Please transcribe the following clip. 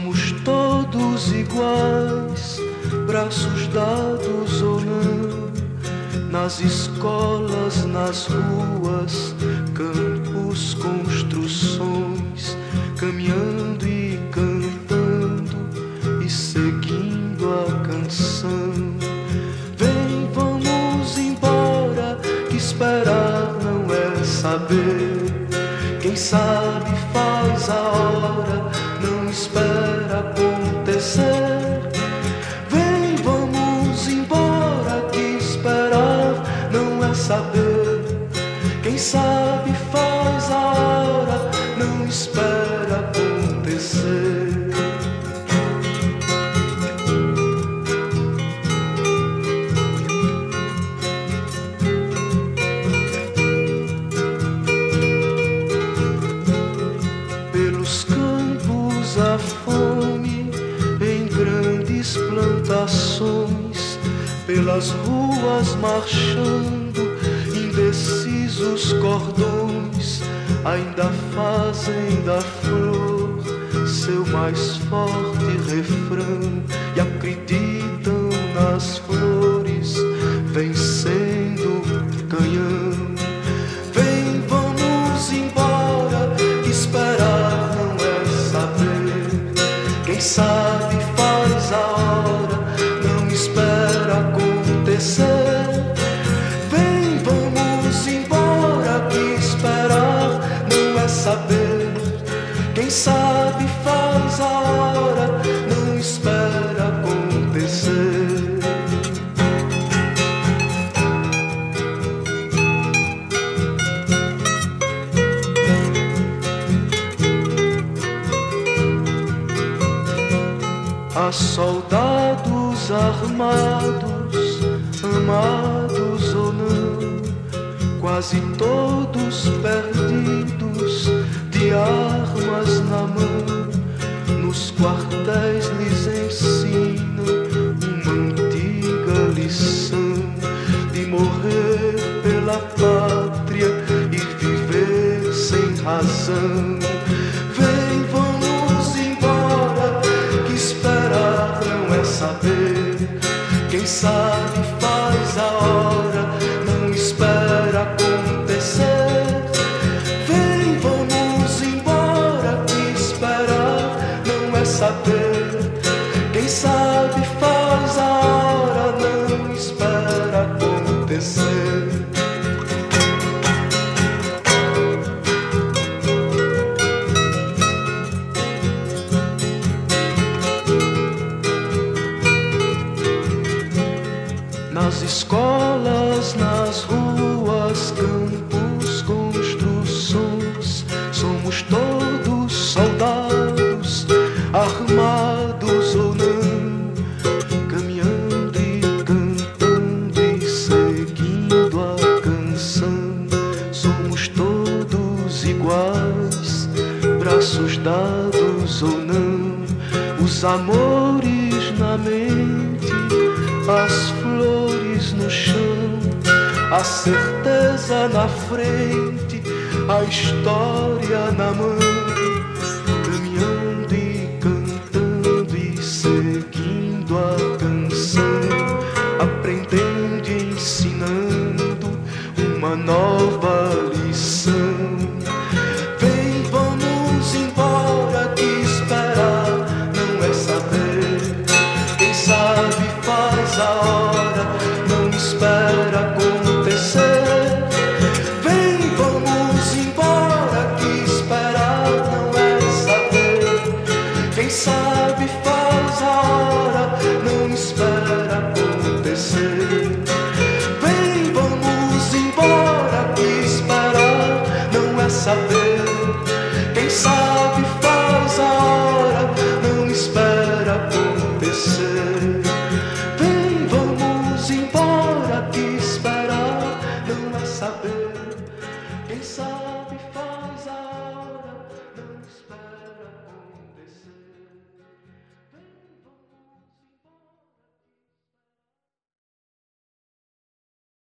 Somos todos iguais, braços dados ou não, nas escolas, nas ruas, campos, construções, caminhando e cantando e seguindo a canção. Vem, vamos embora, que esperar não é saber. Quem sabe faz a hora, não espera acontecer. Vem, vamos embora, que esperar não é saber. Quem sabe faz a hora, não espera acontecer. Pelos campos a fome, em grandes plantações, pelas ruas marchando, indecisos cordões, ainda fazem da flor seu mais forte refrão e acreditam nas flores vencendo o canhão. Vem, vamos embora, que esperar não é saber. Quem sabe faz a hora, não espera acontecer. Vem, vamos embora, que esperar não é saber. Quem sabe faz a hora, não espera acontecer. Há soldados armados, amados ou não, quase todos perdidos, de armas na mão. Nos quartéis lhes ensinam uma antiga lição de morrer pela pátria e viver sem razão. Vem, vamos embora, que esperar não é saber. Quem sabe faz a hora, não espera acontecer. Vem, vamos embora, que esperar não é saber. Quem sabe faz a hora, não espera acontecer. Nas escolas, nas ruas, campos, construções, somos todos soldados, armados ou não, caminhando e cantando e seguindo a canção. Somos todos iguais, braços dados ou não, os amores na mente, as flores no chão, a certeza na frente, a história na mão, caminhando e cantando e seguindo a canção, aprendendo e ensinando uma nova lição. Vem, vamos embora, que esperar não é saber. Quem sabe faz a hora, não espera acontecer. Vem, vamos embora, que esperar não é saber. Quem sabe faz a hora, não espera acontecer. Vem, vamos embora, que esperar não é saber. Quem sabe faz a hora, não espera acontecer. Vem, vamos embora, que esperar não é saber. Quem sabe faz